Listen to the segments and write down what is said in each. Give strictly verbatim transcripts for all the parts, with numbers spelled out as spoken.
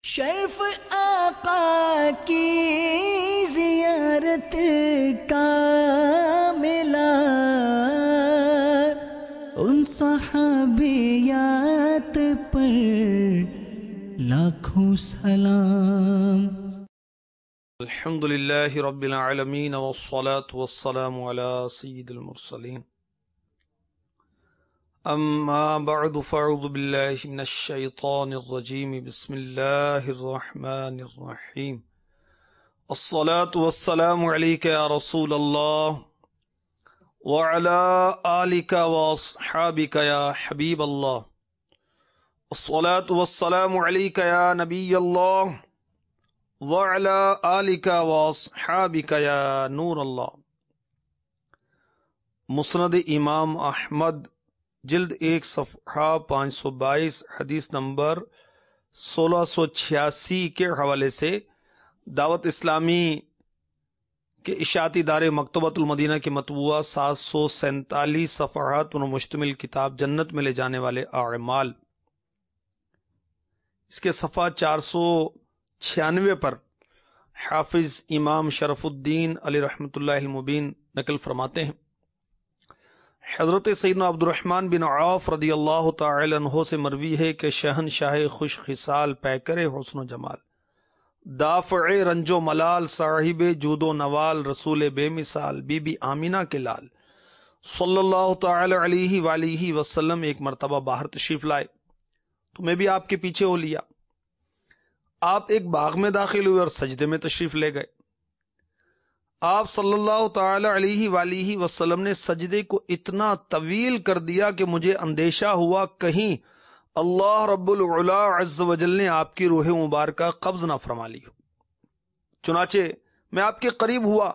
شرف آقا کی زیارت کا ملا، ان صحابیات پر لاکھوں سلام۔ الحمد للہ رب العالمین والصلاة والسلام علی سید المرسلین، اما بعد فاعوذ باللہ من الشیطان الرجیم، بسم اللہ الرحمن الرحیم۔ الصلاة والسلام علیک یا رسول اللہ وعلی آلک واصحابک یا حبیب اللہ، الصلاة والسلام علیک یا نبی اللہ وعلی آلک واصحابک یا نور اللہ۔ مسند امام احمد جلد ایک صفحہ پانچ سو بائیس، حدیث نمبر سولہ سو چھیاسی کے حوالے سے دعوت اسلامی کے اشاعتی ادارے مکتبۃ المدینہ کے مطبوعہ سات سو سینتالیس صفحات پر مشتمل کتاب جنت میں لے جانے والے اعمال، اس کے صفحہ چار سو چھیانوے پر حافظ امام شرف الدین علی رحمۃ اللہ المبین نقل فرماتے ہیں، حضرت سیدنا عبد الرحمن بن عوف رضی اللہ تعالی عنہ سے مروی ہے کہ شہنشاہ خوش خصال پیکر حسن و جمال، دافع رنج و ملال، صاحب جود و نوال، رسول بے مثال، بی بی آمینہ کے لال صلی اللہ تعالی علیہ وآلہ وسلم ایک مرتبہ باہر تشریف لائے تو میں بھی آپ کے پیچھے ہو لیا۔ آپ ایک باغ میں داخل ہوئے اور سجدے میں تشریف لے گئے۔ آپ صلی اللہ تعالی علیہ وآلہ وسلم نے سجدے کو اتنا طویل کر دیا کہ مجھے اندیشہ ہوا کہیں اللہ رب العلا عز و جل نے آپ کی روح مبارکہ قبض نہ فرما لی ہو۔ چنانچہ میں آپ کے قریب ہوا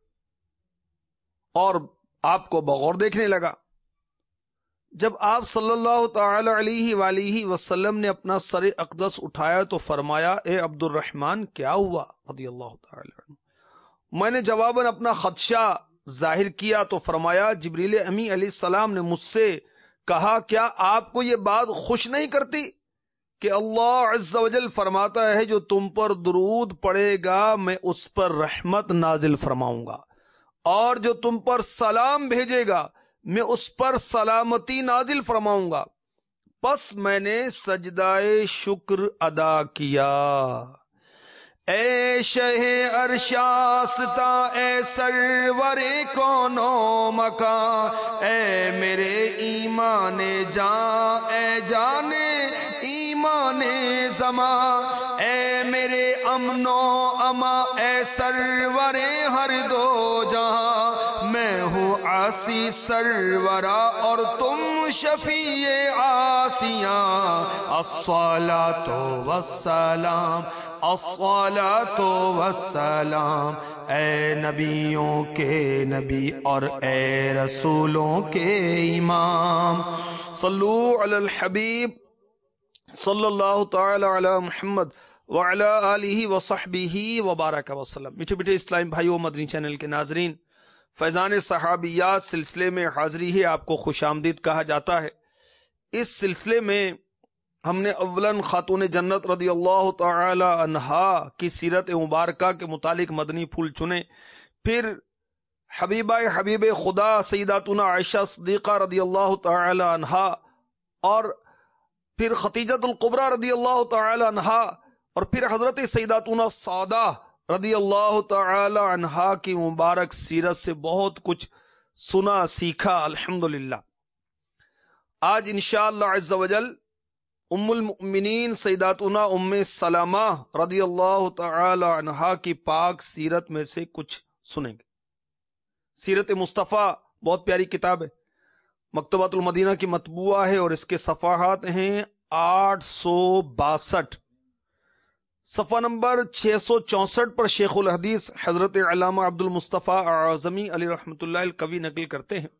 اور آپ کو بغور دیکھنے لگا۔ جب آپ صلی اللہ تعالی علیہ وآلہ وسلم نے اپنا سر اقدس اٹھایا تو فرمایا، اے عبد الرحمن کیا ہوا رضی اللہ تعالی عنہ۔ میں نے جواباً اپنا خدشہ ظاہر کیا تو فرمایا، جبریل امی علیہ السلام نے مجھ سے کہا کیا آپ کو یہ بات خوش نہیں کرتی کہ اللہ عز و جل فرماتا ہے جو تم پر درود پڑے گا میں اس پر رحمت نازل فرماؤں گا، اور جو تم پر سلام بھیجے گا میں اس پر سلامتی نازل فرماؤں گا۔ پس میں نے سجدہ شکر ادا کیا۔ اے شہ ارشاستا، اے سرور کونو مکان، اے میرے ایمان جان، اے جان ایمان زمان، اے میرے امن و اما، اے سرور ہر دو جہاں، میں ہوں عاصی سرورا اور تم شفیع عاصیاں، الصلاۃ والسلام، الصلاۃ والسلام، اے نبیوں کے نبی اور اے رسولوں کے امام، صلو علی الحبیب صلی اللہ تعالی علی محمد وعلی آلہ وصحبہ وبارک وسلم۔ میٹھے میٹھے اسلام بھائیو، مدنی چینل کے ناظرین، فیضان صحابیات سلسلے میں حاضری ہے، آپ کو خوش آمدید کہا جاتا ہے۔ اس سلسلے میں ہم نے اولاً خاتون جنت رضی اللہ تعالی عنہا کی سیرت مبارکہ کے متعلق مدنی پھول چنے، پھر حبیبہ حبیب خدا سیداتنا عائشہ صدیقہ رضی اللہ تعالی عنہا، اور پھر خدیجۃ الکبریٰ رضی اللہ تعالی عنہا، اور پھر حضرت سیداتنا سعدہ رضی اللہ تعالی عنہا کی مبارک سیرت سے بہت کچھ سنا سیکھا الحمدللہ۔ آج انشاءاللہ عز و جل ام المؤمنین سیداتنا ام سلمہ رضی اللہ تعالی عنہا کی پاک سیرت میں سے کچھ سنیں گے۔ سیرت مصطفیٰ بہت پیاری کتاب ہے، مکتبۃ المدینہ کی مطبوعہ ہے اور اس کے صفحات ہیں آٹھ سو باسٹھ۔ صفحہ نمبر چھ سو چونسٹھ پر شیخ الحدیث حضرت علامہ عبد المصطفیٰ اعظمی علی رحمۃ اللہ القوی نقل کرتے ہیں،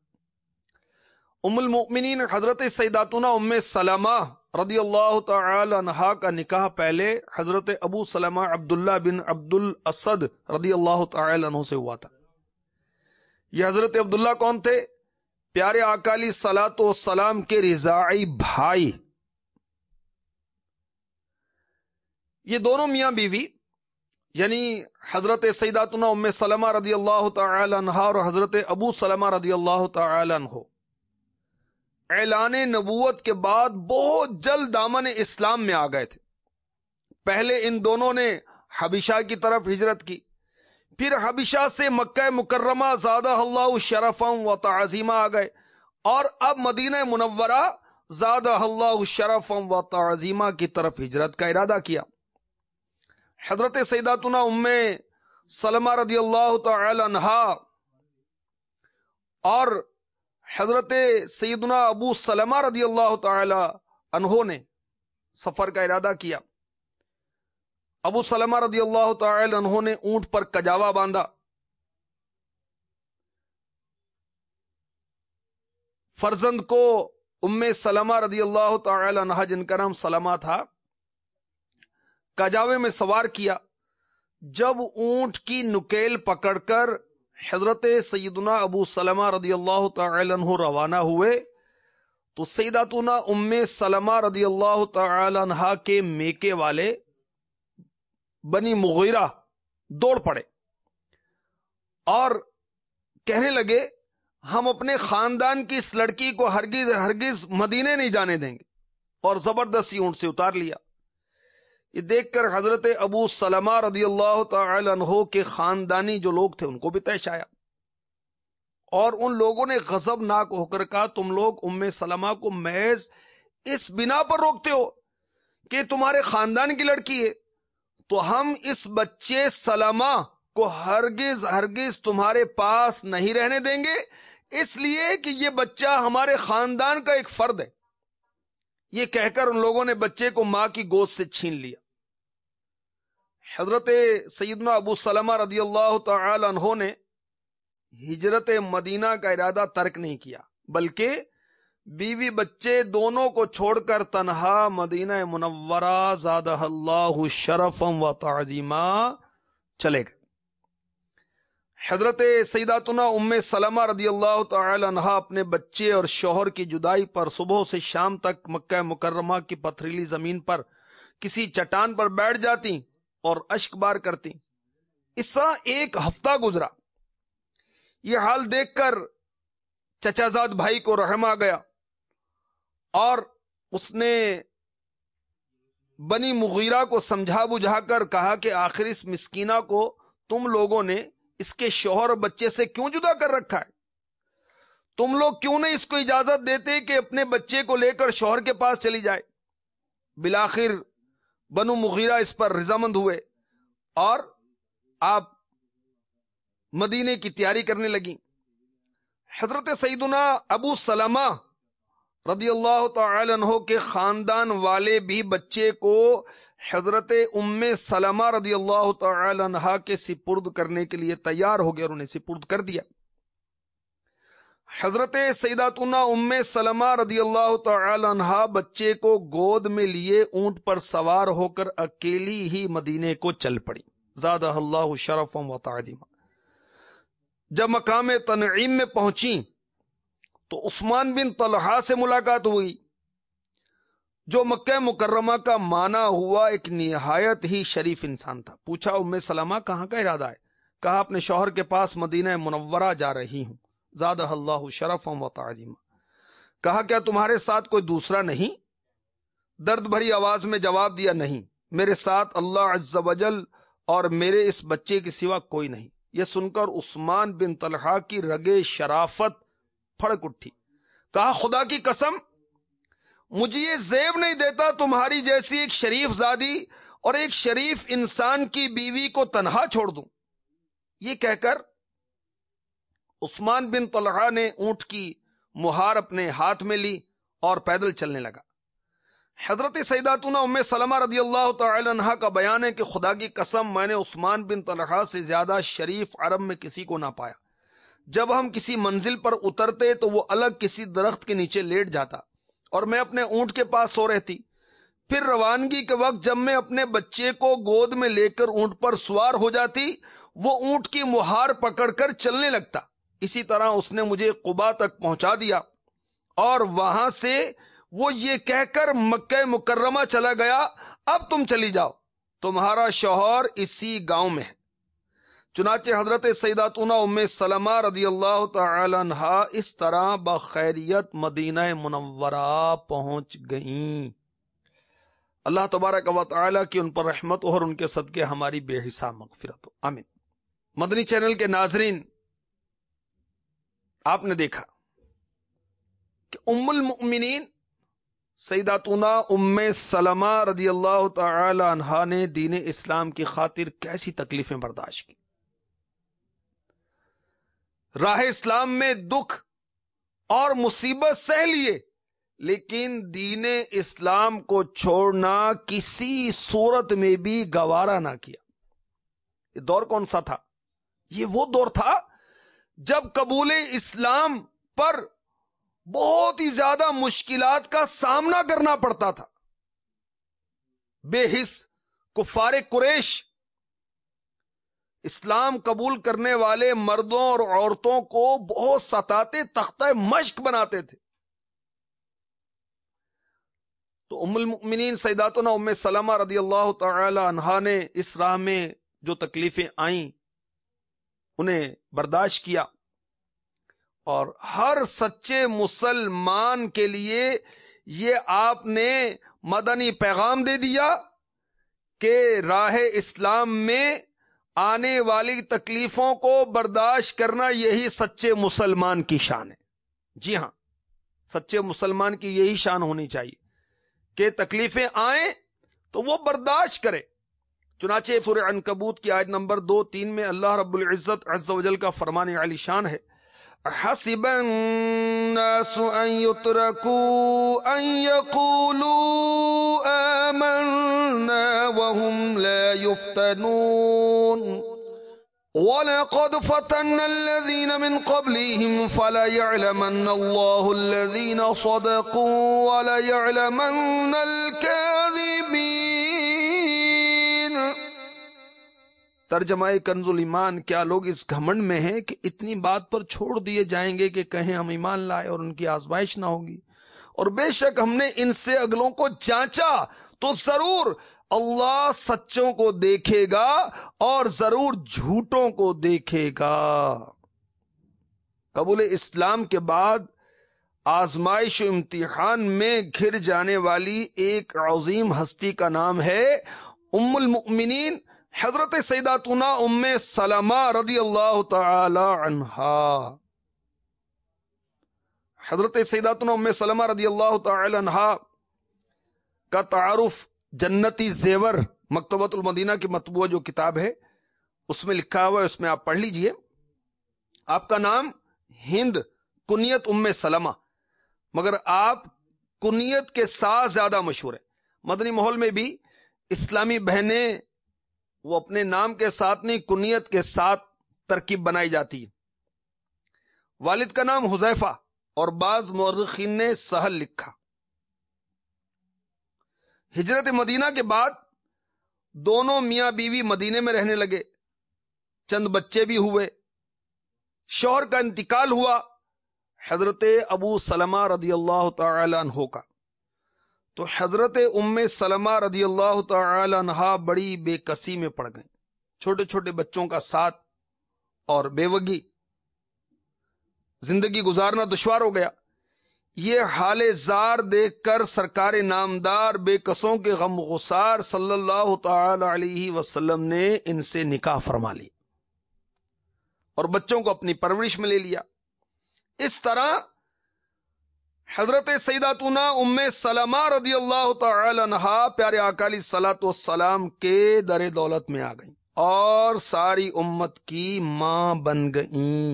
ام المؤمنین حضرت سیداتنا ام سلمہ رضی اللہ تعالی عنہا کا نکاح پہلے حضرت ابو سلمہ عبداللہ بن عبد الاسد رضی اللہ تعالی عنہ سے ہوا تھا۔ یہ حضرت عبداللہ کون تھے؟ پیارے آقا علیہ الصلوۃ والسلام کے رضاعی بھائی یہ دونوں میاں بیوی یعنی حضرت سیداتنا ام سلمہ رضی اللہ تعالی عنہا اور حضرت ابو سلمہ رضی اللہ تعالی عنہ اعلان نبوت کے بعد بہت جلد دامن اسلام میں آ گئے تھے. پہلے ان دونوں نے حبشہ کی طرف ہجرت کی، پھر حبشہ سے مکہ مکرمہ زادہ اللہ شرفا و تعظیمہ آ گئے، اور اب مدینہ منورہ زادہ اللہ شرفا و تعظیمہ کی طرف ہجرت کا ارادہ کیا. حضرت سیداتنا ام سلمہ رضی اللہ تعالی عنہا اور حضرت سیدنا ابو سلمہ رضی اللہ تعالی عنہ نے سفر کا ارادہ کیا. ابو سلمہ رضی اللہ تعالی عنہ نے اونٹ پر کجاوا باندھا، فرزند کو ام سلمہ رضی اللہ تعالی عنہا جن کا نام سلمہ تھا کجاوے میں سوار کیا. جب اونٹ کی نکیل پکڑ کر حضرت سیدنا ابو سلمہ رضی اللہ تعالی عنہ روانہ ہوئے تو سیداتنا ام سلمہ رضی اللہ تعالی عنہا کے میکے والے بنی مغیرہ دوڑ پڑے اور کہنے لگے ہم اپنے خاندان کی اس لڑکی کو ہرگز ہرگز مدینے نہیں جانے دیں گے، اور زبردستی اونٹ سے اتار لیا. یہ دیکھ کر حضرت ابو سلمہ رضی اللہ تعالی عنہ کے خاندانی جو لوگ تھے ان کو بھی طیش آیا، اور ان لوگوں نے غضب ناک ہو کر کہا تم لوگ ام سلمہ کو محض اس بنا پر روکتے ہو کہ تمہارے خاندان کی لڑکی ہے، تو ہم اس بچے سلمہ کو ہرگز ہرگز تمہارے پاس نہیں رہنے دیں گے، اس لیے کہ یہ بچہ ہمارے خاندان کا ایک فرد ہے. یہ کہہ کر ان لوگوں نے بچے کو ماں کی گود سے چھین لیا. حضرت سیدنا ابو سلمہ رضی اللہ تعالی عنہ نے ہجرت مدینہ کا ارادہ ترک نہیں کیا، بلکہ بیوی بچے دونوں کو چھوڑ کر تنہا مدینہ منورہ زادہ اللہ شرفا و تعظیما چلے گئے. حضرت سیداتنا ام سلمہ رضی اللہ تعالی عنہا اپنے بچے اور شوہر کی جدائی پر صبح سے شام تک مکہ مکرمہ کی پتھریلی زمین پر کسی چٹان پر بیٹھ جاتی اور اشک بار کرتی. اس طرح ایک ہفتہ گزرا. یہ حال دیکھ کر چچا زاد بھائی کو رحم آ گیا اور اس نے بنی مغیرہ کو سمجھا بجھا کر کہا کہ آخر اس مسکینہ کو تم لوگوں نے اس کے شوہر اور بچے سے کیوں جدا کر رکھا ہے؟ تم لوگ کیوں نہیں اس کو اجازت دیتے کہ اپنے بچے کو لے کر شوہر کے پاس چلی جائے؟ بالآخر بنو مغیرہ اس پر رضامند ہوئے اور آپ مدینے کی تیاری کرنے لگی. حضرت سیدنا ابو سلمہ رضی اللہ تعالی عنہ کے خاندان والے بھی بچے کو حضرت ام سلمہ رضی اللہ تعالی عنہا کے سپرد کرنے کے لیے تیار ہو گئے اور انہیں سپرد کر دیا. حضرت سیداتنا ام سلمہ رضی اللہ تعالی عنہا بچے کو گود میں لیے اونٹ پر سوار ہو کر اکیلی ہی مدینے کو چل پڑی زادہ اللہ شرفا و تعظیما. جب مقام تنعیم میں پہنچی تو عثمان بن طلحہ سے ملاقات ہوئی جو مکہ مکرمہ کا مانا ہوا ایک نہایت ہی شریف انسان تھا. پوچھا ام سلمہ کہاں کا ارادہ ہے؟ کہا اپنے شوہر کے پاس مدینہ منورہ جا رہی ہوں زادہ اللہ شرفا و تعظیما. کہا کیا تمہارے ساتھ کوئی دوسرا نہیں؟ درد بھری آواز میں جواب دیا نہیں، میرے ساتھ اللہ عز و جل اور میرے اس بچے کے سوا کوئی نہیں. یہ سن کر عثمان بن طلحہ کی رگے شرافت پھڑک اٹھی. کہا خدا کی قسم مجھے یہ زیب نہیں دیتا تمہاری جیسی ایک شریف زادی اور ایک شریف انسان کی بیوی کو تنہا چھوڑ دوں. یہ کہہ کر عثمان بن طلحہ نے اونٹ کی مہار اپنے ہاتھ میں لی اور پیدل چلنے لگا. حضرت سیداتنا ام سلمہ رضی اللہ تعالی عنہا کا بیان ہے کہ خدا کی قسم میں نے عثمان بن طلحہ سے زیادہ شریف عرب میں کسی کو نہ پایا. جب ہم کسی منزل پر اترتے تو وہ الگ کسی درخت کے نیچے لیٹ جاتا اور میں اپنے اونٹ کے پاس سو رہتی. پھر روانگی کے وقت جب میں اپنے بچے کو گود میں لے کر اونٹ پر سوار ہو جاتی وہ اونٹ کی مہار پکڑ کر چلنے لگتا. اسی طرح اس نے مجھے قبا تک پہنچا دیا اور وہاں سے وہ یہ کہہ کر مکہ مکرمہ چلا گیا اب تم چلی جاؤ. تمہارا شوہر اسی گاؤں میں ہے۔ چنانچہ حضرت سیداتنا ام سلمہ رضی اللہ تعالی عنہا اس طرح بخیریت مدینہ منورہ پہنچ گئیں۔ اللہ تبارک و تعالی کی ان پر رحمت اور ان کے صدقے ہماری بے حساب مغفرت ہو، آمین۔ مدنی چینل کے ناظرین، آپ نے دیکھا کہ ام المؤمنین سیداتنا ام سلمہ رضی اللہ تعالی عنہا نے دین اسلام کی خاطر کیسی تکلیفیں برداشت کی، راہ اسلام میں دکھ اور مصیبت سہ لیے، لیکن دین اسلام کو چھوڑنا کسی صورت میں بھی گوارا نہ کیا۔ یہ دور کون سا تھا؟ یہ وہ دور تھا جب قبول اسلام پر بہت ہی زیادہ مشکلات کا سامنا کرنا پڑتا تھا۔ بے حس کفار قریش اسلام قبول کرنے والے مردوں اور عورتوں کو بہت ستاتے، تختہ مشق بناتے تھے۔ تو ام المؤمنین سیداتنا ام سلمہ رضی اللہ تعالی عنہا نے اس راہ میں جو تکلیفیں آئیں انہیں برداشت کیا، اور ہر سچے مسلمان کے لیے یہ آپ نے مدنی پیغام دے دیا کہ راہ اسلام میں آنے والی تکلیفوں کو برداشت کرنا یہی سچے مسلمان کی شان ہے۔ جی ہاں، سچے مسلمان کی یہی شان ہونی چاہیے کہ تکلیفیں آئیں تو وہ برداشت کرے۔ چنانچہ سورہ عنکبوت کی آیت نمبر دو تین میں اللہ رب العزت عز و جل کا فرمان علی شان ہے، حسب الناس ان يتركوا ان يقولوا آمنا وهم لا يفتنون وَلَقَدْ فَتَنَّا الَّذِينَ مِنْ قَبْلِهِمْ فَلَيَعْلَمَنَّ اللَّهُ الَّذِينَ صَدَقُوا وَلَيَعْلَمَنَّ الْكَاذِبِينَ۔ ترجمہ کنز الایمان، کیا لوگ اس گھمنڈ میں ہیں کہ اتنی بات پر چھوڑ دیے جائیں گے کہ کہیں ہم ایمان لائے اور ان کی آزمائش نہ ہوگی؟ اور بے شک ہم نے ان سے اگلوں کو جانچا تو ضرور اللہ سچوں کو دیکھے گا اور ضرور جھوٹوں کو دیکھے گا۔ قبول اسلام کے بعد آزمائش و امتحان میں گھر جانے والی ایک عظیم ہستی کا نام ہے ام المؤمنین حضرت سیداتنا ام سلمہ رضی اللہ تعالی عنہا۔ حضرت سیداتنا ام سلمہ رضی اللہ تعالی عنہا کا تعارف جنتی زیور مکتبۃ المدینہ کی مطبوعہ جو کتاب ہے اس میں لکھا ہوا ہے، اس میں آپ پڑھ لیجئے۔ آپ کا نام ہند، کنیت ام سلمہ، مگر آپ کنیت کے ساتھ زیادہ مشہور ہیں۔ مدنی ماحول میں بھی اسلامی بہنیں وہ اپنے نام کے ساتھ نہیں، کنیت کے ساتھ ترکیب بنائی جاتی ہے۔ والد کا نام حذیفہ اور بعض مورخین نے سہل لکھا۔ ہجرت مدینہ کے بعد دونوں میاں بیوی مدینے میں رہنے لگے، چند بچے بھی ہوئے، شوہر کا انتقال ہوا حضرت ابو سلمہ رضی اللہ تعالی عنہ کا، تو حضرت ام سلمہ رضی اللہ تعالی عنہ بڑی بے کسی میں پڑ گئیں، چھوٹے چھوٹے بچوں کا ساتھ اور بیوگی زندگی گزارنا دشوار ہو گیا۔ یہ حال زار دیکھ کر سرکار نامدار بے کسوں کے غم غسار صلی اللہ تعالی علیہ وسلم نے ان سے نکاح فرما لی اور بچوں کو اپنی پرورش میں لے لیا۔ اس طرح حضرت سیداتنا ام سلمہ رضی اللہ تعالی عنہا پیارے آقا علیہ الصلوۃ والسلام کے در دولت میں آ گئیں اور ساری امت کی ماں بن گئیں۔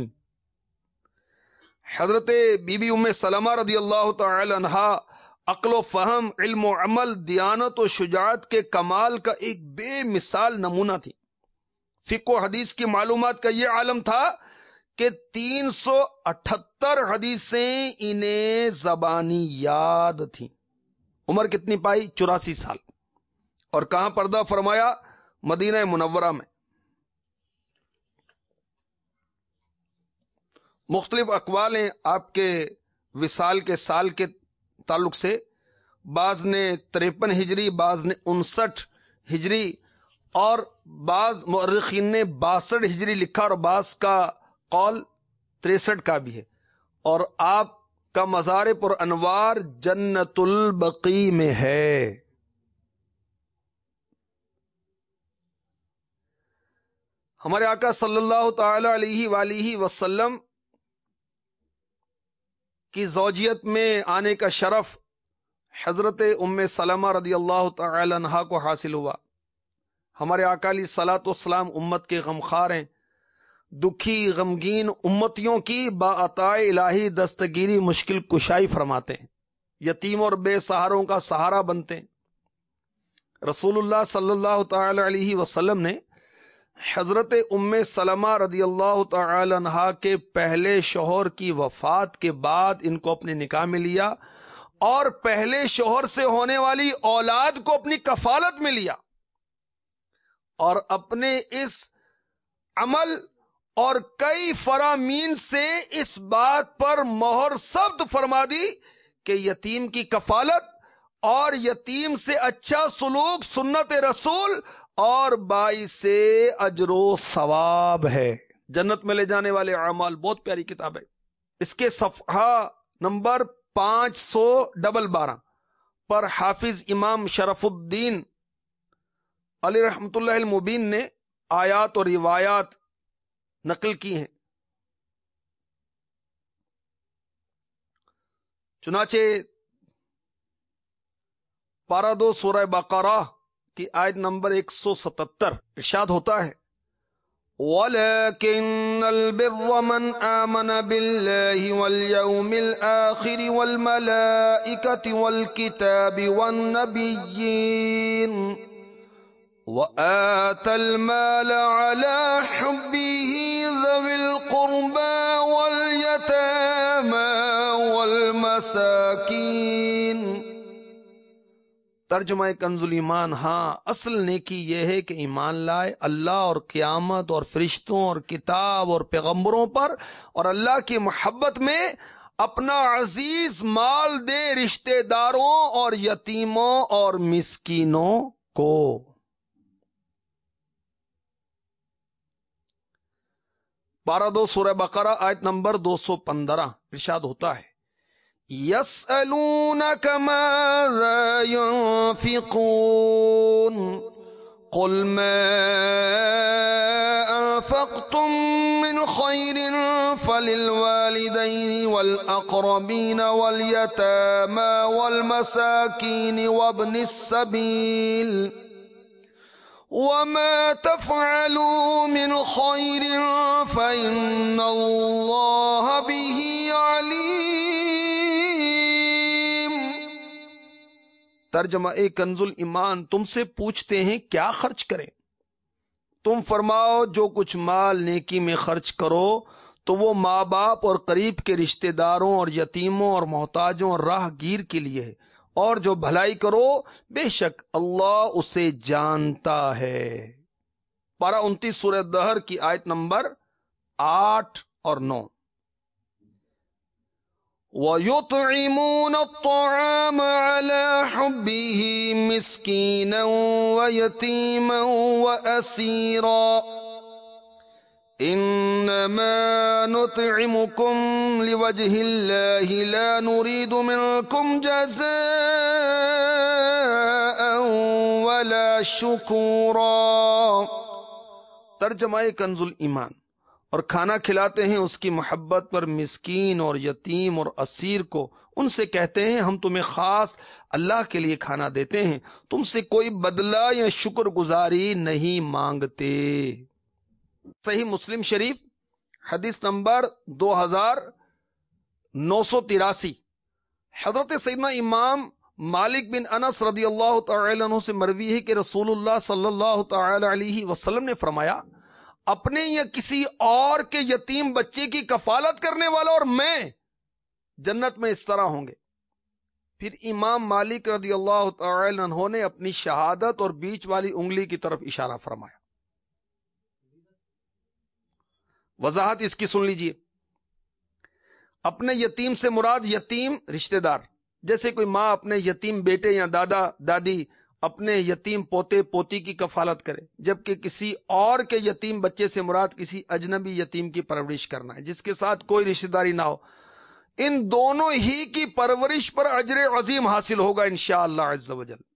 حضرت بی بی ام سلمہ رضی اللہ تعالی عنہا عقل و فہم، علم و عمل، دیانت و شجاعت کے کمال کا ایک بے مثال نمونہ تھی۔ فقہ و حدیث کی معلومات کا یہ عالم تھا کہ تین سو اٹھتر حدیثیں انہیں زبانی یاد تھیں۔ عمر کتنی پائی؟ چوراسی سال۔ اور کہاں پردہ فرمایا؟ مدینہ منورہ میں۔ مختلف اقوال ہیں آپ کے وصال کے سال کے تعلق سے، بعض نے تریپن ہجری، بعض نے انسٹھ ہجری اور بعض مؤرخین نے باسٹھ ہجری لکھا اور بعض کا قول تریسٹھ کا بھی ہے. اور آپ کا مزار پر انوار جنت البقیع میں ہے. ہمارے آقا صلی اللہ تعالی علیہ وآلہ وسلم کی زوجیت میں آنے کا شرف حضرت ام سلمہ رضی اللہ تعالی عنہا کو حاصل ہوا. ہمارے آقا علیہ الصلوۃ والسلام امت کے غمخوار ہیں. دکھی غمگین امتیوں کی باعطاء الہی دستگیری مشکل کشائی فرماتے ہیں. یتیم اور بے سہاروں کا سہارا بنتے ہیں. رسول اللہ صلی اللہ تعالی علیہ وسلم نے حضرت ام سلمہ رضی اللہ تعالی عنہا کے پہلے شوہر کی وفات کے بعد ان کو اپنے نکاح میں لیا اور پہلے شوہر سے ہونے والی اولاد کو اپنی کفالت میں لیا اور اپنے اس عمل اور کئی فرامین سے اس بات پر مہر ثبت فرما دی کہ یتیم کی کفالت اور یتیم سے اچھا سلوک سنت رسول اور باعث اجر و ثواب ہے. جنت میں لے جانے والے اعمال بہت پیاری کتاب ہے. اس کے صفحہ نمبر پانچ سو ڈبل بارہ پر حافظ امام شرف الدین علی رحمت اللہ المبین نے آیات اور روایات نقل کی ہیں. چنانچہ پارہ دو سورہ بقرہ کی آیت نمبر ایک سو ستتر ارشاد ہوتا ہے وَلَكِنَّ الْبِرَّ مَنْ آمَنَ بِاللَّهِ وَالْيَوْمِ الْآخِرِ وَالْمَلَائِكَةِ وَالْكِتَابِ وَالنَّبِيِّينَ وَآتَى الْمَالَ عَلَى حُبِّهِ ذَوِي الْقُرْبَى وَالْيَتَامَى وَالْمَسَاكِينِ. ترجمہ کنز الایمان. ہاں اصل نیکی یہ ہے کہ ایمان لائے اللہ اور قیامت اور فرشتوں اور کتاب اور پیغمبروں پر اور اللہ کی محبت میں اپنا عزیز مال دے رشتہ داروں اور یتیموں اور مسکینوں کو. پارہ دو سورہ بقرہ آیت نمبر دو سو پندرہ ارشاد ہوتا ہے يَسْأَلُونَكَ مَاذَا يُنْفِقُونَ قُلْ مَا أَنفَقْتُم مِّنْ خَيْرٍ فَلِلْوَالِدَيْنِ وَالْأَقْرَبِينَ وَالْيَتَامَى وَالْمَسَاكِينِ وَابْنِ السَّبِيلِ وَمَا تَفْعَلُوا مِنْ خَيْرٍ فَإِنَّ اللَّهَ بِهِ عَلِيمٌ. ترجمہ کنز الایمان. تم سے پوچھتے ہیں کیا خرچ کریں؟ تم فرماؤ جو کچھ مال نیکی میں خرچ کرو تو وہ ماں باپ اور قریب کے رشتہ داروں اور یتیموں اور محتاجوں اور راہ گیر کے لیے ہے اور جو بھلائی کرو بے شک اللہ اسے جانتا ہے. پارہ انتیس سورہ دہر کی آیت نمبر آٹھ اور نو. وَيُطْعِمُونَ الطَّعَامَ عَلَى حُبِّهِ مِسْكِينًا وَيَتِيمًا وَأَسِيرًا إِنَّمَا نُطْعِمُكُمْ لِوَجْهِ اللَّهِ لَا نُرِيدُ مِنكُمْ جَزَاءً وَلَا شُكُورًا. ترجمہ کنز الایمان. اور کھانا کھلاتے ہیں اس کی محبت پر مسکین اور یتیم اور اسیر کو. ان سے کہتے ہیں ہم تمہیں خاص اللہ کے لیے کھانا دیتے ہیں, تم سے کوئی بدلہ یا شکر گزاری نہیں مانگتے. صحیح مسلم شریف حدیث نمبر دو ہزار نو سو تراسی. حضرت سیدنا امام مالک بن انس رضی اللہ تعالی عنہ سے مروی ہے کہ رسول اللہ صلی اللہ تعالی علیہ وسلم نے فرمایا اپنے یا کسی اور کے یتیم بچے کی کفالت کرنے والا اور میں جنت میں اس طرح ہوں گے. پھر امام مالک رضی اللہ تعالی عنہ نے اپنی شہادت اور بیچ والی انگلی کی طرف اشارہ فرمایا. وضاحت اس کی سن لیجئے. اپنے یتیم سے مراد یتیم رشتہ دار, جیسے کوئی ماں اپنے یتیم بیٹے یا دادا دادی اپنے یتیم پوتے پوتی کی کفالت کرے، جبکہ کسی اور کے یتیم بچے سے مراد کسی اجنبی یتیم کی پرورش کرنا ہے جس کے ساتھ کوئی رشتہ داری نہ ہو۔ ان دونوں ہی کی پرورش پر اجر عظیم حاصل ہوگا انشاءاللہ عز و جل۔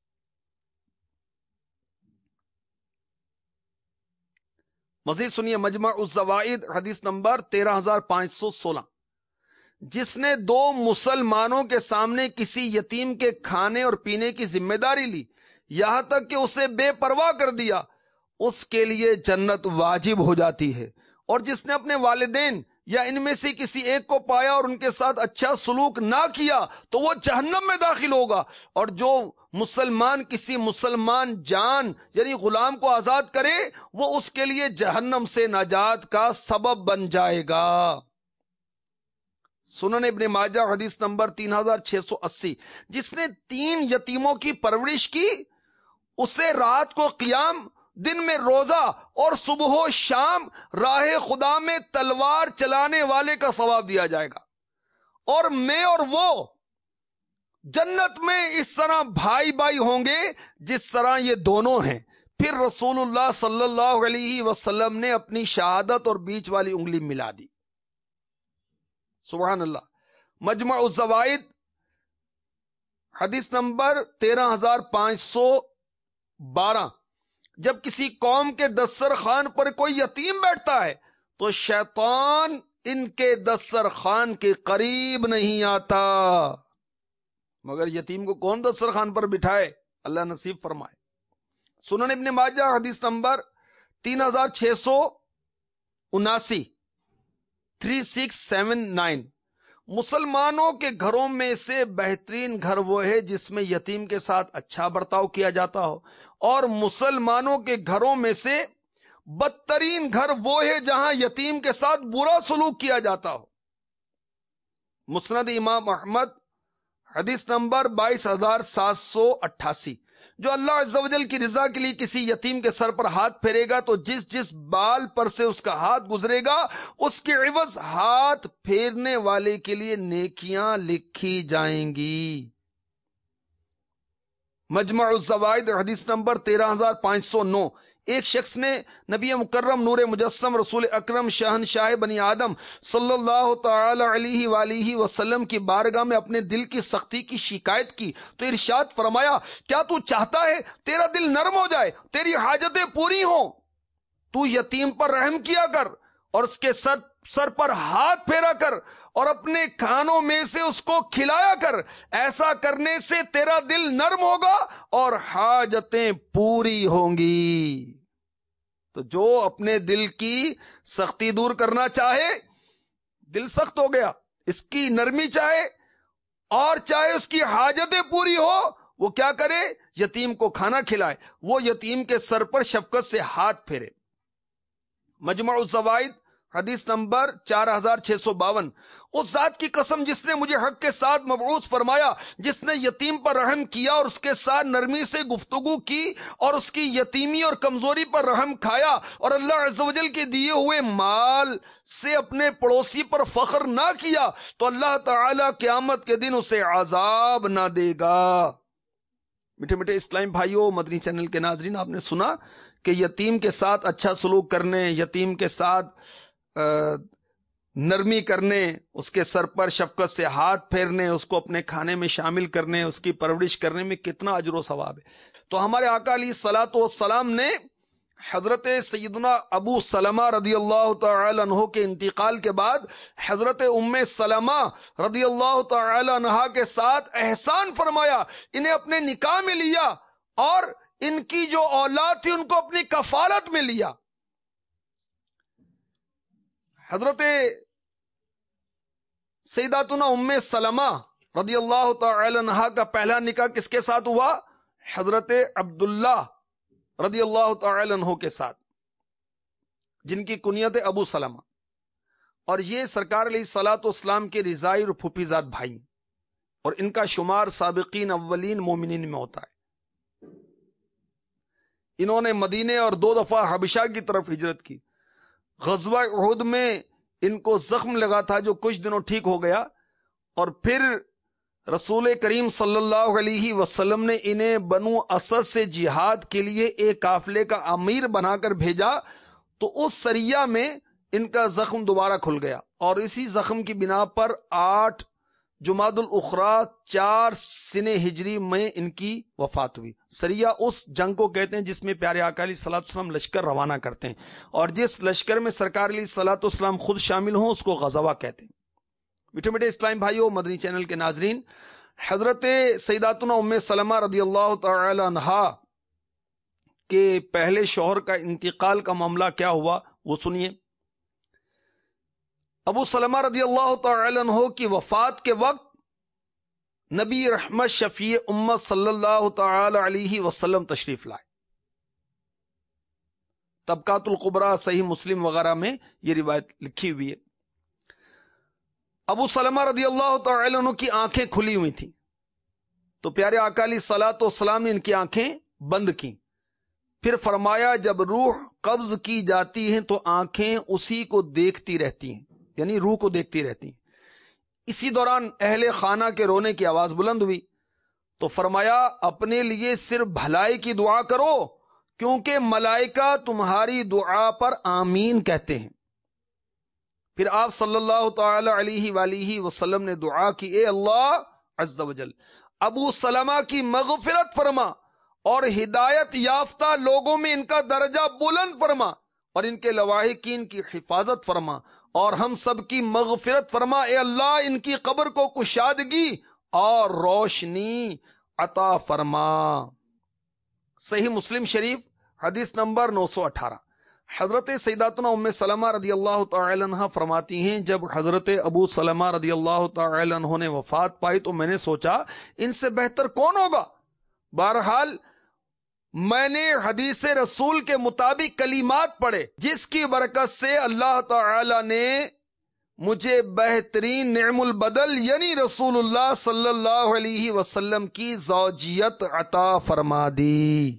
مزید سنیے مجمع الزوائد حدیث نمبر تیرہ ہزار پانچ سو سولہ، جس نے دو مسلمانوں کے سامنے کسی یتیم کے کھانے اور پینے کی ذمہ داری لی یہاں تک کہ اسے بے پرواہ کر دیا، اس کے لیے جنت واجب ہو جاتی ہے، اور جس نے اپنے والدین یا ان میں سے کسی ایک کو پایا اور ان کے ساتھ اچھا سلوک نہ کیا تو وہ جہنم میں داخل ہوگا، اور جو مسلمان کسی مسلمان جان یعنی غلام کو آزاد کرے وہ اس کے لیے جہنم سے نجات کا سبب بن جائے گا۔ سنن ابن ماجہ حدیث نمبر تین ہزار چھ سو اسی، جس نے تین یتیموں کی پرورش کی اسے رات کو قیام، دن میں روزہ اور صبح و شام راہ خدا میں تلوار چلانے والے کا ثواب دیا جائے گا، اور میں اور وہ جنت میں اس طرح بھائی بھائی ہوں گے جس طرح یہ دونوں ہیں۔ پھر رسول اللہ صلی اللہ علیہ وسلم نے اپنی شہادت اور بیچ والی انگلی ملا دی۔ سبحان اللہ۔ مجمع الزوائد حدیث نمبر تیرہ ہزار پانچ سو بارہ، جب کسی قوم کے دسترخوان پر کوئی یتیم بیٹھتا ہے تو شیطان ان کے دسترخوان کے قریب نہیں آتا، مگر یتیم کو کون دسترخوان پر بٹھائے، اللہ نصیب فرمائے۔ سنن ابن ماجہ حدیث نمبر تین ہزار چھ سو اناسی تھری سکس سیون نائن، مسلمانوں کے گھروں میں سے بہترین گھر وہ ہے جس میں یتیم کے ساتھ اچھا برتاؤ کیا جاتا ہو، اور مسلمانوں کے گھروں میں سے بدترین گھر وہ ہے جہاں یتیم کے ساتھ برا سلوک کیا جاتا ہو۔ مسند امام احمد حدیث نمبر بائیس ہزار سات سو اٹھاسی، جو اللہ عز و جل کی رضا کے لیے کسی یتیم کے سر پر ہاتھ پھیرے گا تو جس جس بال پر سے اس کا ہاتھ گزرے گا اس کے عوض ہاتھ پھیرنے والے کے لیے نیکیاں لکھی جائیں گی۔ مجمع الزوائد حدیث نمبر تیرہ ہزار پانچ سو نو، ایک شخص نے نبی مکرم نور مجسم رسول اکرم شہنشاہ بنی آدم صلی اللہ تعالی علیہ وآلہ وسلم کی بارگاہ میں اپنے دل کی سختی کی شکایت کی تو ارشاد فرمایا، کیا تو چاہتا ہے تیرا دل نرم ہو جائے، تیری حاجتیں پوری ہوں؟ تو یتیم پر رحم کیا کر اور اس کے سر سر پر ہاتھ پھیرا کر اور اپنے کھانوں میں سے اس کو کھلایا کر، ایسا کرنے سے تیرا دل نرم ہوگا اور حاجتیں پوری ہوں گی۔ تو جو اپنے دل کی سختی دور کرنا چاہے، دل سخت ہو گیا، اس کی نرمی چاہے اور چاہے اس کی حاجتیں پوری ہو، وہ کیا کرے؟ یتیم کو کھانا کھلائے، وہ یتیم کے سر پر شفقت سے ہاتھ پھیرے۔ مجمع الزوائد حدیث نمبر چار ہزار چھ سو باون، اس ذات کی قسم جس نے مجھے حق کے ساتھ مبعوث فرمایا، جس نے یتیم پر رحم کیا اور اس کے ساتھ نرمی سے گفتگو کی اور اس کی یتیمی اور کمزوری پر رحم کھایا اور اللہ عز و جل کے دیے ہوئے مال سے اپنے پڑوسی پر فخر نہ کیا تو اللہ تعالی قیامت کے دن اسے عذاب نہ دے گا۔ میٹھے میٹھے اسلام بھائیوں، مدنی چینل کے ناظرین، آپ نے سنا کہ یتیم کے ساتھ اچھا سلوک کرنے، یتیم کے ساتھ نرمی کرنے، اس کے سر پر شفقت سے ہاتھ پھیرنے، اس کو اپنے کھانے میں شامل کرنے، اس کی پرورش کرنے میں کتنا اجر و ثواب ہے۔ تو ہمارے آقا علیہ الصلوۃ والسلام نے حضرت سیدنا ابو سلمہ رضی اللہ تعالی عنہ کے انتقال کے بعد حضرت ام سلمہ رضی اللہ تعالی عنہ کے ساتھ احسان فرمایا، انہیں اپنے نکاح میں لیا اور ان کی جو اولاد تھی ان کو اپنی کفالت میں لیا۔ حضرت سیداتنا ام سلمہ رضی اللہ تعالی عنہ کا پہلا نکاح کس کے ساتھ ہوا؟ حضرت عبداللہ رضی اللہ تعالی عنہ کے ساتھ، جن کی کنیت ابو سلمہ، اور یہ سرکار علیہ الصلوۃ والسلام کے رضائی اور پھوپھی زاد بھائی، اور ان کا شمار سابقین اولین مومنین میں ہوتا ہے۔ انہوں نے مدینے اور دو دفعہ حبشہ کی طرف ہجرت کی۔ غزوہ احد میں ان کو زخم لگا تھا جو کچھ دنوں ٹھیک ہو گیا، اور پھر رسول کریم صلی اللہ علیہ وسلم نے انہیں بنو اسد سے جہاد کے لیے ایک قافلے کا امیر بنا کر بھیجا تو اس سریہ میں ان کا زخم دوبارہ کھل گیا اور اسی زخم کی بنا پر آٹھ جمادی الاخری چار سن ہجری میں ان کی وفات ہوئی۔ سریہ اس جنگ کو کہتے ہیں جس میں پیارے آقا علیہ الصلوۃ والسلام لشکر روانہ کرتے ہیں، اور جس لشکر میں سرکار علیہ الصلوۃ والسلام خود شامل ہوں اس کو غزوہ کہتے ہیں۔ میٹھے میٹھے اسلام بھائیوں، مدنی چینل کے ناظرین، حضرت سیداتنا ام سلمہ رضی اللہ تعالی عنہا کے پہلے شوہر کا انتقال کا معاملہ کیا ہوا وہ سنیے۔ ابو سلمہ رضی اللہ تعالی عنہ کی وفات کے وقت نبی رحمت شفیع امت صلی اللہ تعالی علیہ وسلم تشریف لائے۔ طبقات القبرا، صحیح مسلم وغیرہ میں یہ روایت لکھی ہوئی ہے۔ ابو سلمہ رضی اللہ تعالی عنہ کی آنکھیں کھلی ہوئی تھیں تو پیارے آقا علیہ الصلوۃ والسلام نے ان کی آنکھیں بند کی، پھر فرمایا جب روح قبض کی جاتی ہے تو آنکھیں اسی کو دیکھتی رہتی ہیں، یعنی روح کو دیکھتی رہتی ہیں۔ اسی دوران اہل خانہ کے رونے کی آواز بلند ہوئی تو فرمایا اپنے لیے صرف بھلائی کی دعا کرو کیونکہ ملائکہ تمہاری دعا پر آمین کہتے ہیں۔ پھر آپ صلی اللہ تعالی علیہ وآلہ وسلم نے دعا کی، اے اللہ عز و جل ابو سلمہ کی مغفرت فرما اور ہدایت یافتہ لوگوں میں ان کا درجہ بلند فرما اور ان کے لواحقین کی حفاظت فرما اور ہم سب کی مغفرت فرما۔ اے اللہ ان کی قبر کو کشادگی اور روشنی عطا فرما۔ صحیح مسلم شریف حدیث نمبر نو سو اٹھارہ۔ حضرت سیداتنا ام سلمہ رضی اللہ تعالی عنہ فرماتی ہیں جب حضرت ابو سلمہ رضی اللہ تعالی عنہ نے وفات پائی تو میں نے سوچا ان سے بہتر کون ہوگا۔ بہرحال میں نے حدیث رسول کے مطابق کلمات پڑھے جس کی برکت سے اللہ تعالی نے مجھے بہترین نعم البدل یعنی رسول اللہ صلی اللہ علیہ وسلم کی زوجیت عطا فرما دی۔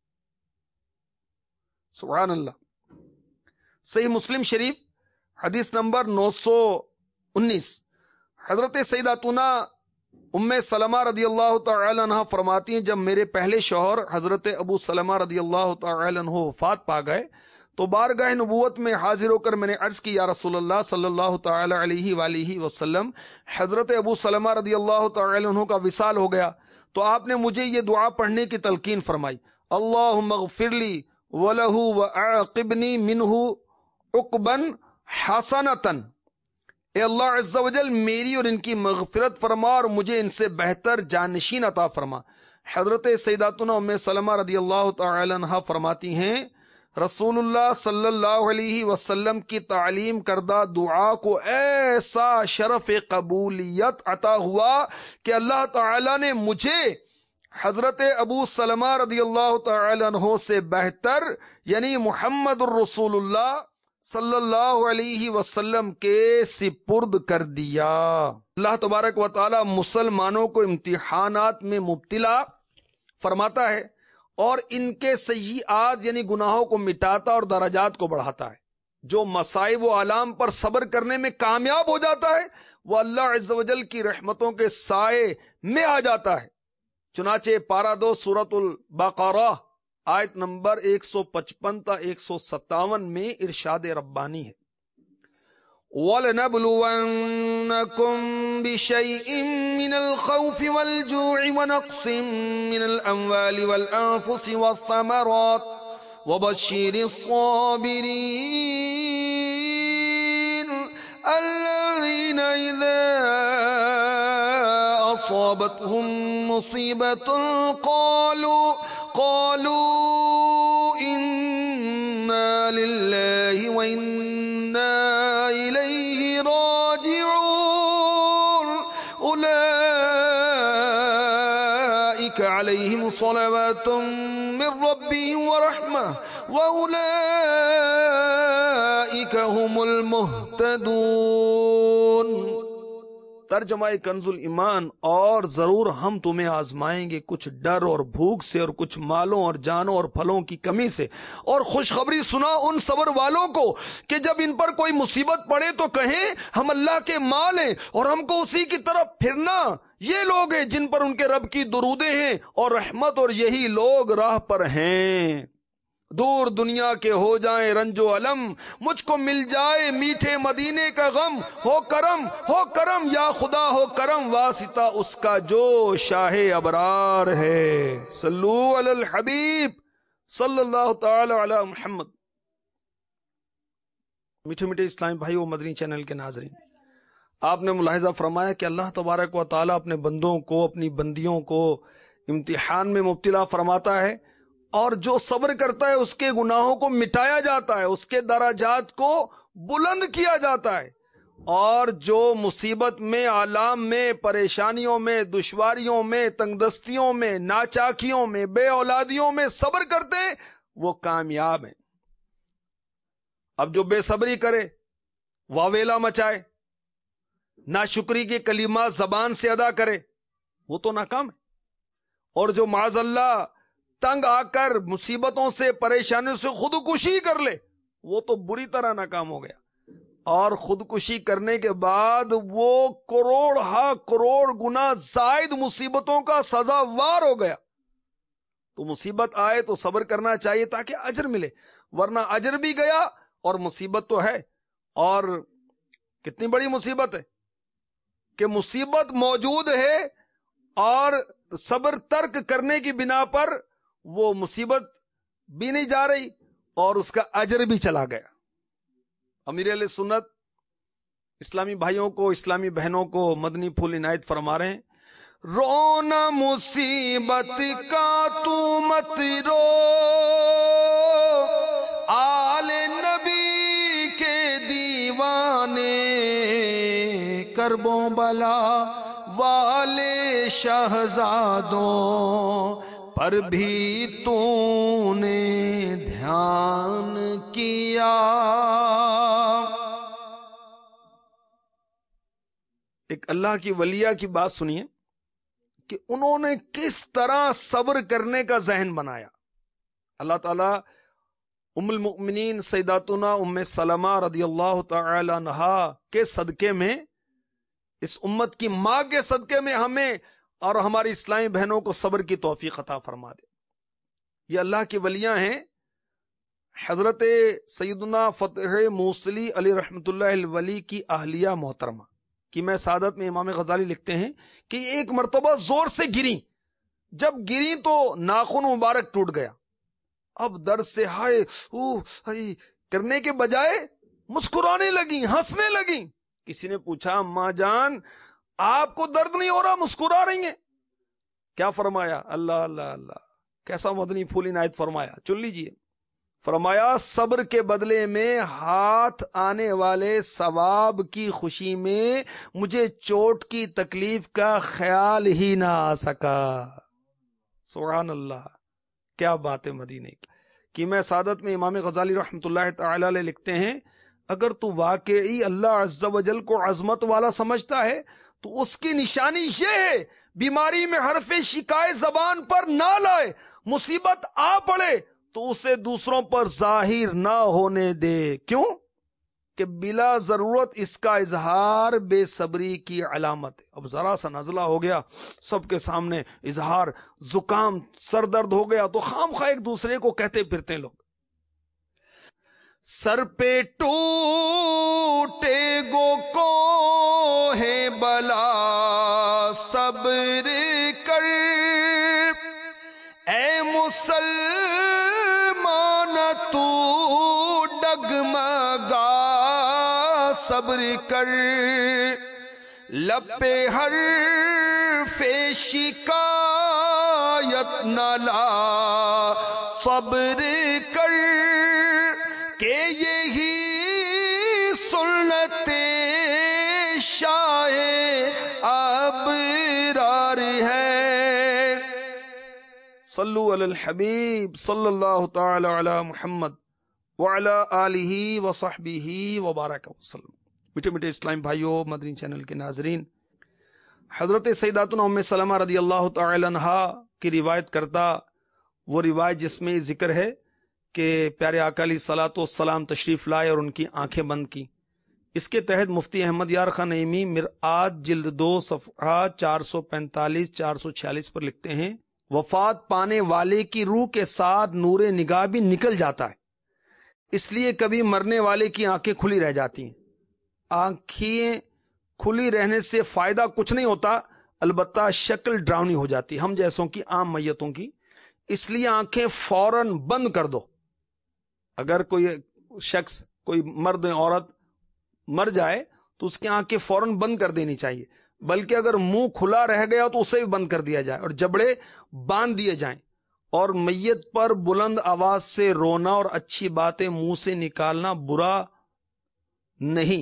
سبحان اللہ۔ صحیح مسلم شریف حدیث نمبر نو سو انیس۔ حضرت سیداتنا ام سلمہ رضی اللہ تعالی عنہ فرماتی ہیں جب میرے پہلے شوہر حضرت ابو سلمہ رضی اللہ تعالی عنہ وفات پا گئے تو بارگاہ نبوت میں حاضر ہو کر میں نے عرض کی، یا رسول اللہ صلی اللہ تعالی علیہ وآلہ وسلم حضرت ابو سلمہ رضی اللہ تعالی عنہ کا وصال ہو گیا تو آپ نے مجھے یہ دعا پڑھنے کی تلقین فرمائی، اللہم اغفر لی وَلَهُ وَأَعْقِبْنِي مِنْهُ عُقْبًا حَسَنَةً۔ اے اللہ عز و جل میری اور ان کی مغفرت فرما اور مجھے ان سے بہتر جانشین عطا فرما۔ حضرت سیداتنا ام سلمہ رضی اللہ تعالی عنہ فرماتی ہیں رسول اللہ صلی اللہ علیہ وسلم کی تعلیم کردہ دعا کو ایسا شرف قبولیت عطا ہوا کہ اللہ تعالی نے مجھے حضرت ابو سلمہ رضی اللہ تعالی عنہ سے بہتر یعنی محمد الرسول اللہ صلی اللہ علیہ وسلم کے سپرد کر دیا۔ اللہ تبارک و تعالی مسلمانوں کو امتحانات میں مبتلا فرماتا ہے اور ان کے سیئات یعنی گناہوں کو مٹاتا اور درجات کو بڑھاتا ہے۔ جو مصائب و آلام پر صبر کرنے میں کامیاب ہو جاتا ہے وہ اللہ عز و جل کی رحمتوں کے سائے میں آ جاتا ہے۔ چنانچہ پارہ دو سورۃ البقرہ آیت نمبر ایک سو پچپن تا ایک سو ستاون میں ارشاد ربانی ہے، وَلَنَبْلُوَنَّكُمْ بِشَيْءٍ مِّنَ الْخَوْفِ وَالْجُوعِ وَنَقْصٍ مِّنَ الْأَمْوَالِ وَالْأَنفُسِ وَالثَّمَرَاتِ وَبَشِّرِ الصَّابِرِينَ الَّذِينَ إِذَا أَصَابَتْهُم مُّصِيبَةٌ قَالُوا قَالُوا إِنَّا لِلَّهِ وَإِنَّا إِلَيْهِ رَاجِعُونَ أُولَئِكَ عَلَيْهِمْ صَلَوَاتٌ مِّن رَّبِّهِمْ وَرَحْمَةٌ وَأُولَئِكَ هُمُ الْمُهْتَدُونَ۔ ترجمہ کنز الایمان، اور ضرور ہم تمہیں آزمائیں گے کچھ ڈر اور بھوک سے، اور کچھ مالوں اور جانوں اور پھلوں کی کمی سے، اور خوشخبری سنا ان صبر والوں کو کہ جب ان پر کوئی مصیبت پڑے تو کہیں ہم اللہ کے مال ہیں اور ہم کو اسی کی طرف پھرنا۔ یہ لوگ ہیں جن پر ان کے رب کی درودیں ہیں اور رحمت، اور یہی لوگ راہ پر ہیں۔ دور دنیا کے ہو جائیں رنج و علم، مجھ کو مل جائے میٹھے مدینے کا غم، ہو کرم ہو کرم یا خدا ہو کرم، واسطہ اس کا جو شاہ ابرار ہے۔ صلو علی الحبیب صلی اللہ تعالی علی محمد۔ میٹھے میٹھے اسلامی بھائیو، مدنی چینل کے ناظرین، آپ نے ملاحظہ فرمایا کہ اللہ تبارک و تعالی اپنے بندوں کو، اپنی بندیوں کو امتحان میں مبتلا فرماتا ہے، اور جو صبر کرتا ہے اس کے گناہوں کو مٹایا جاتا ہے، اس کے درجات کو بلند کیا جاتا ہے، اور جو مصیبت میں، آلام میں، پریشانیوں میں، دشواریوں میں، تنگ دستیوں میں، ناچاکیوں میں، بے اولادیوں میں صبر کرتے ہیں وہ کامیاب ہیں۔ اب جو بے صبری کرے، واویلا مچائے، ناشکری کے کلمات زبان سے ادا کرے، وہ تو ناکام ہے، اور جو معاذ اللہ تنگ آ کر مصیبتوں سے، پریشانیوں سے خودکشی کر لے، وہ تو بری طرح ناکام ہو گیا، اور خودکشی کرنے کے بعد وہ کروڑ ہا کروڑ گنا زائد مصیبتوں کا سزاوار ہو گیا۔ تو مصیبت آئے تو صبر کرنا چاہیے تاکہ اجر ملے، ورنہ اجر بھی گیا اور مصیبت تو ہے۔ اور کتنی بڑی مصیبت ہے کہ مصیبت موجود ہے اور صبر ترک کرنے کی بنا پر وہ مصیبت بھی نہیں جا رہی اور اس کا اجر بھی چلا گیا۔ امیر اہل سنت اسلامی بھائیوں کو، اسلامی بہنوں کو مدنی پھول عنایت فرما رہے ہیں، رونا مصیبت کا تو مت رو، آل نبی کے دیوانے، کربوں بلا والے شہزادوں پر بھی تو نے دھیان کیا۔ ایک اللہ کی ولیہ کی بات سنیے کہ انہوں نے کس طرح صبر کرنے کا ذہن بنایا۔ اللہ تعالیٰ ام المؤمنین سیداتنا ام سلمہ رضی اللہ تعالی عنہا کے صدقے میں، اس امت کی ماں کے صدقے میں ہمیں اور ہماری اسلامی بہنوں کو صبر کی توفیق عطا فرما دے۔ یہ اللہ کی ولیاں ہیں۔ حضرت سیدنا فتح موصلی علی رحمت اللہ الولی کی اہلیہ محترمہ کی میں سعادت میں امام غزالی لکھتے ہیں کہ ایک مرتبہ زور سے گری، جب گری تو ناخن مبارک ٹوٹ گیا۔ اب درد سے ہائے اوہ ہائے کرنے کے بجائے مسکرانے لگیں، ہنسنے لگیں۔ کسی نے پوچھا اماں جان آپ کو درد نہیں ہو رہا، مسکرا رہی ہیں؟ کیا فرمایا؟ اللہ اللہ اللہ، کیسا مدنی پھول عنایت فرمایا، چن لیجئے۔ فرمایا صبر کے بدلے میں ہاتھ آنے والے ثواب کی خوشی میں مجھے چوٹ کی تکلیف کا خیال ہی نہ آ سکا۔ سبحان اللہ، کیا بات ہے مدینے کی۔ کہ میں سعادت میں امام غزالی رحمت اللہ تعالی علیہ لکھتے ہیں، اگر تو واقعی اللہ عز و جل کو عظمت والا سمجھتا ہے تو اس کی نشانی یہ ہے بیماری میں حرف شکایت زبان پر نہ لائے، مصیبت آ پڑے تو اسے دوسروں پر ظاہر نہ ہونے دے۔ کیوں؟ کہ بلا ضرورت اس کا اظہار بے صبری کی علامت ہے۔ اب ذرا سا نزلہ ہو گیا، سب کے سامنے اظہار، زکام، سر درد ہو گیا تو خام خواہ ایک دوسرے کو کہتے پھرتے ہیں لوگ۔ سر پہ ٹوٹے گو کو ہے بلا صبر کر، اے مسلمان تو ڈگمگا صبر کر، لب پہ ہر شکایت نہ لا صبر کر، کہ یہی سنت شاہ ابرار ہے۔ صلو علی الحبیب صلی اللہ تعالی علی محمد وعلی آلہ وصحبہ وبارک وسلم۔ میٹھے میٹھے اسلام بھائیوں، مدنی چینل کے ناظرین، حضرت سیداتنا ام سلمہ رضی اللہ تعالی عنہا کی روایت کرتا وہ روایت جس میں ذکر ہے کہ پیارے آقا علیہ الصلوۃ والسلام تشریف لائے اور ان کی آنکھیں بند کی. اس کے تحت مفتی احمد یار خان نعیمی مرآت جلد دو صفحہ چار سو پینتالیس چار سو چھیالیس پر لکھتے ہیں وفات پانے والے کی روح کے ساتھ نور نگاہ بھی نکل جاتا ہے، اس لیے کبھی مرنے والے کی آنکھیں کھلی رہ جاتی ہیں. آنکھیں کھلی رہنے سے فائدہ کچھ نہیں ہوتا، البتہ شکل ڈراؤنی ہو جاتی ہم جیسوں کی، عام میتوں کی. اس لیے آنکھیں فوراً بند کر دو. اگر کوئی شخص، کوئی مرد عورت مر جائے تو اس کی آنکھیں فوراً بند کر دینی چاہیے، بلکہ اگر منہ کھلا رہ گیا تو اسے بھی بند کر دیا جائے اور جبڑے باندھ دیے جائیں. اور میت پر بلند آواز سے رونا اور اچھی باتیں منہ سے نکالنا برا نہیں.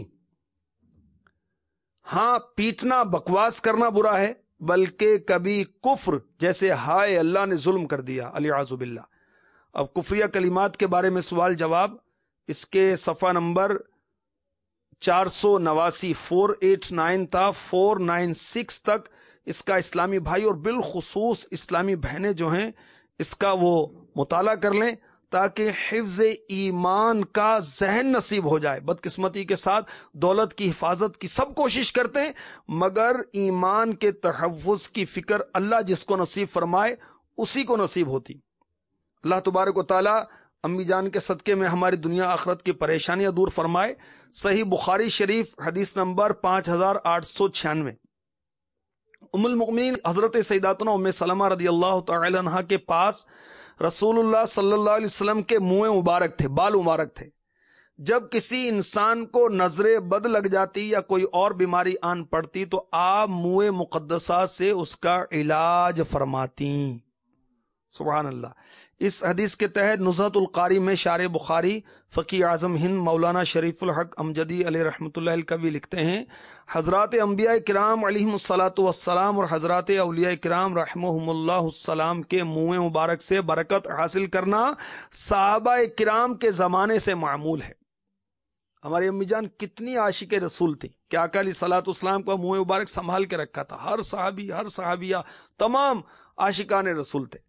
ہاں، پیٹنا، بکواس کرنا برا ہے، بلکہ کبھی کفر جیسے ہائے اللہ نے ظلم کر دیا الیعاذ باللہ. اب کفریہ کلمات کے بارے میں سوال جواب، اس کے صفحہ نمبر چار سو نواسی فور ایٹ نائن تھا فور نائن سکس تک اس کا اسلامی بھائی اور بالخصوص اسلامی بہنیں جو ہیں اس کا وہ مطالعہ کر لیں تاکہ حفظ ایمان کا ذہن نصیب ہو جائے. بدقسمتی کے ساتھ دولت کی حفاظت کی سب کوشش کرتے ہیں، مگر ایمان کے تحفظ کی فکر اللہ جس کو نصیب فرمائے اسی کو نصیب ہوتی. اللہ تبارک و تعالی امی جان کے صدقے میں ہماری دنیا آخرت کی پریشانیاں دور فرمائے. صحیح بخاری شریف حدیث نمبر پانچ ہزار آٹھ سو چھیانوے. ام المؤمنین حضرت سیداتنا ام سلمہ رضی اللہ تعالی عنہا کے پاس رسول اللہ صلی اللہ علیہ وسلم کے منہ مبارک تھے، بال مبارک تھے. جب کسی انسان کو نظر بد لگ جاتی یا کوئی اور بیماری آن پڑتی تو آپ منہ مقدسہ سے اس کا علاج فرماتی. سبحان اللہ. اس حدیث کے تحت نزہۃ القاری میں شارح بخاری فقی اعظم ہند مولانا شریف الحق امجدی علیہ رحمۃ اللہ الکوی لکھتے ہیں حضرات انبیاء کرام علیہم الصلاۃ والسلام اور حضرات اولیاء کرام رحمہم اللہ السلام کے منہ مبارک سے برکت حاصل کرنا صحابہ کرام کے زمانے سے معمول ہے. ہماری امی جان کتنی عاشق رسول تھی کہ آقا علیہ الصلوۃ والسلام کا منہ مبارک سنبھال کے رکھا تھا. ہر صحابی، ہر صحابیہ، تمام عاشقان رسول تھے.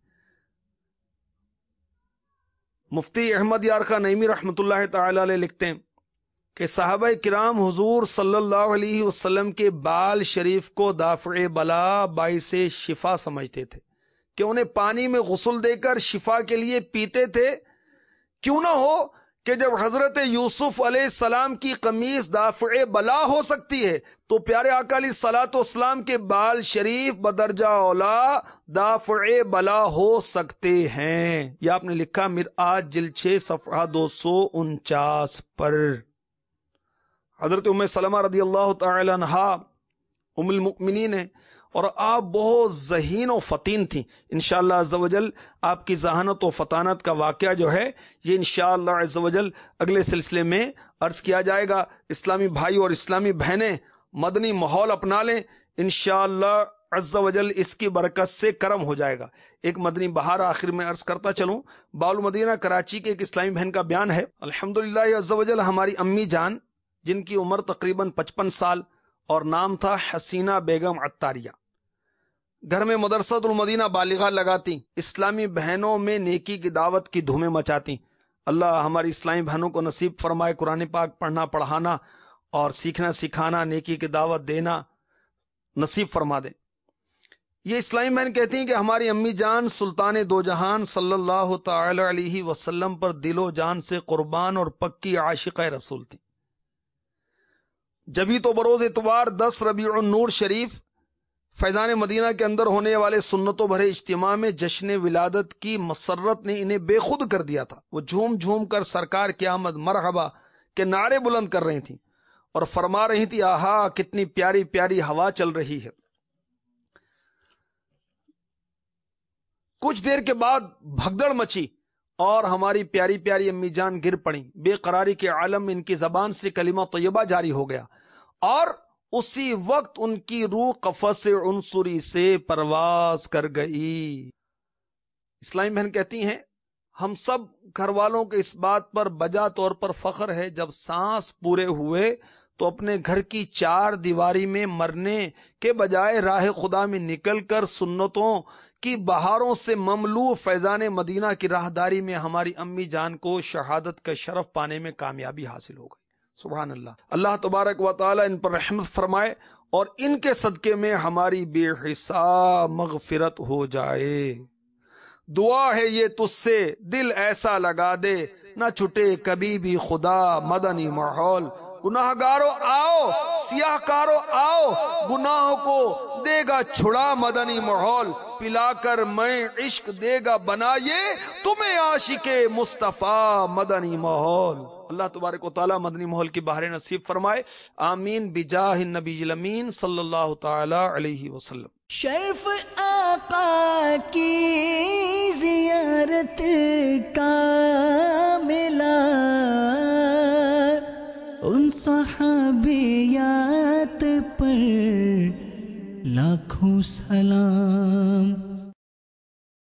مفتی احمد یار خان نعیمی رحمۃ اللہ تعالی علیہ لکھتے ہیں کہ صحابہ کرام حضور صلی اللہ علیہ وسلم کے بال شریف کو دافع بلا باعث شفا سمجھتے تھے کہ انہیں پانی میں غسل دے کر شفا کے لیے پیتے تھے. کیوں نہ ہو کہ جب حضرت یوسف علیہ السلام کی قمیص دافع بلا ہو سکتی ہے تو پیارے آقا علیہ الصلوۃ والسلام کے بال شریف بدرجہ اولا دافع بلا ہو سکتے ہیں. یہ آپ نے لکھا مرآت جلد چھ صفحہ دو سو انچاس پر. حضرت ام سلمہ رضی اللہ تعالی عنہا ام المؤمنین ہیں اور آپ بہت ذہین و فطین تھیں. انشاءاللہ عز و جل آپ کی ذہانت و فطانت کا واقعہ جو ہے یہ انشاءاللہ عز و جل اگلے سلسلے میں عرض کیا جائے گا. اسلامی بھائی اور اسلامی بہنیں مدنی ماحول اپنا لیں، انشاءاللہ عز و جل اس کی برکت سے کرم ہو جائے گا. ایک مدنی بہار آخر میں عرض کرتا چلوں. بالمدینہ کراچی کے ایک اسلامی بہن کا بیان ہے. الحمدللہ عز و جل ہماری امی جان جن کی عمر تقریباً پچپن سال اور نام تھا حسینہ بیگم عطاریہ، گھر میں مدرسۃ المدینہ بالغہ لگاتی، اسلامی بہنوں میں نیکی کی دعوت کی دھومیں مچاتی. اللہ ہماری اسلامی بہنوں کو نصیب فرمائے قرآن پاک پڑھنا پڑھانا اور سیکھنا سکھانا، نیکی کی دعوت دینا نصیب فرما دے. یہ اسلامی بہن کہتی ہیں کہ ہماری امی جان سلطان دو جہان صلی اللہ تعالی علیہ وسلم پر دل و جان سے قربان اور پکی عاشقہ رسول تھی. جبھی تو بروز اتوار دس ربیع النور شریف فیضان مدینہ کے اندر ہونے والے سنتوں بھرے اجتماع میں جشن ولادت کی مسرت نے انہیں بے خود کر دیا تھا. وہ جھوم جھوم کر سرکار کی آمد مرحبا کے نعرے بلند کر رہی تھیں اور فرما رہی تھی آہا کتنی پیاری پیاری ہوا چل رہی ہے. کچھ دیر کے بعد بھگدڑ مچی اور ہماری پیاری پیاری امی جان گر پڑیں. بے قراری کے عالم ان کی زبان سے کلمہ طیبہ جاری ہو گیا اور اسی وقت ان کی روح قفس عنصری سے پرواز کر گئی. اسلامی بہن کہتی ہیں ہم سب گھر والوں کے اس بات پر بجا طور پر فخر ہے جب سانس پورے ہوئے تو اپنے گھر کی چار دیواری میں مرنے کے بجائے راہ خدا میں نکل کر سنتوں کی بہاروں سے مملو فیضان مدینہ کی راہداری میں ہماری امی جان کو شہادت کا شرف پانے میں کامیابی حاصل ہو گئی. سبحان اللہ. اللہ تبارک و تعالی ان پر رحمت فرمائے اور ان کے صدقے میں ہماری بے حساب مغفرت ہو جائے. دعا ہے یہ تجھ سے دل ایسا لگا دے نہ چھٹے کبھی بھی خدا مدنی ماحول. گناہ گارو آؤ سیاہ کارو آؤ گناہوں کو دے گا چھڑا مدنی ماحول. پلا کر میں عشق دے گا بنائے تمہیں عاشق مصطفیٰ مدنی ماحول. اللہ تبارک و تعالی مدنی ماحول کی بہار نصیب فرمائے. آمین بجاہ النبی الامین صلی اللہ تعالی علیہ وسلم. شرف آقا کی زیارت کا ملا ان صحابیات پر لاکھوں سلام.